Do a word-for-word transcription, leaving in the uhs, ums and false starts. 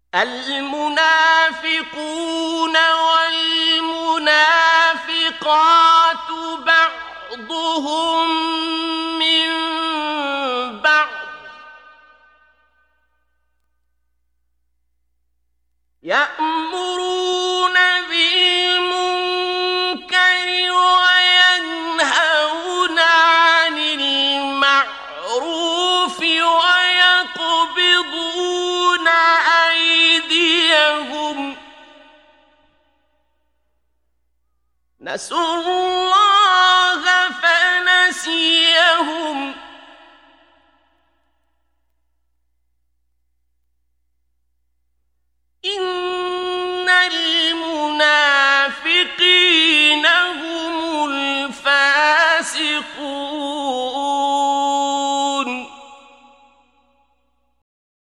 المنافقون والمنافقات بعضهم من بعض يأمرون بالمنكر وينهون عن المعروف ويقبضون أيديهم نسوا الله فنسيهم إن المنافقين هم الفاسقون